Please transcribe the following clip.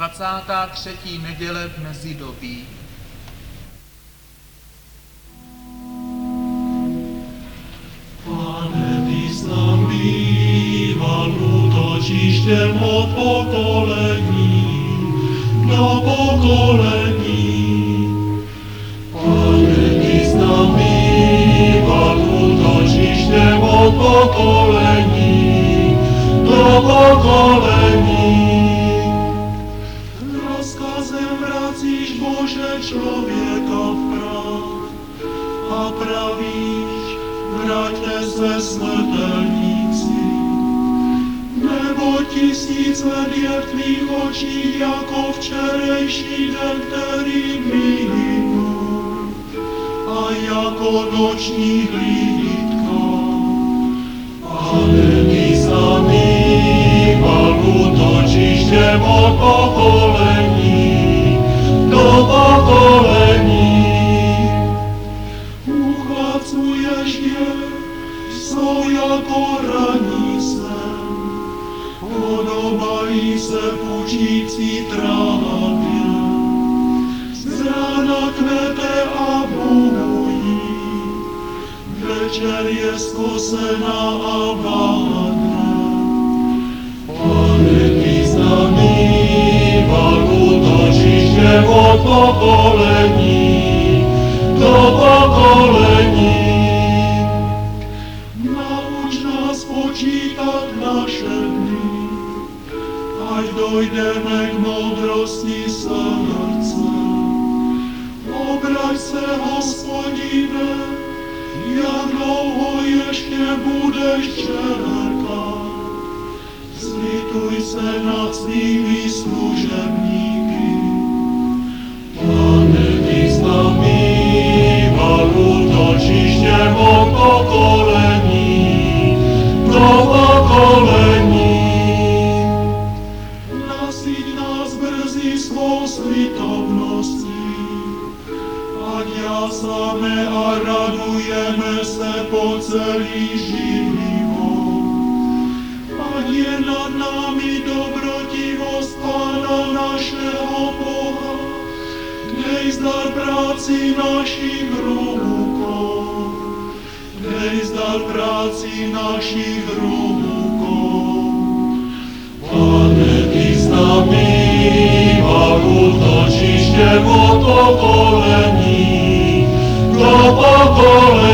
23. neděle v mezidobí. Pane, ty jsi nám býval útočištěm od pokolení do pokolení. Pane, ty jsi nám býval útočištěm od pokolení do pokolení. Rozkazem vracíš, Bože, člověka vprav a pravíš, vraťte se, smrtelníci, nebo 1000 let je v tvých očích jako včerejší den, který minul, a jako noční hlídka. Pane, ty jsi nám býval útočištěm od pokolení do pokolení. Uchvacuješ je, jsou jako raní sen, podobají se pučící trávě. Z rána kvete a bují, večer je zkosená a vládne. Pane, ty jsi nám býval útočištěm od pokolení do pokolení. Nauč nás počítat naše dny, ať dojdeme k moudrosti srdce. Obrať se, Hospodine, jak dlouho ještě budeš čekat. Zlituj se nad svými služebníky. Pane, ty jsi nám býval útočištěm od pokolení do pokolení. Nasyť nás brzy svou slitovností, ať jásáme a radujeme se po celý život. Ať je nad námi dobrotivost Pána našeho Boha, dej zdar práci našich rukou, dej zdar práci našich rukou. Pane, ty jsi nám býval útočištěm od pokolení do pokolení.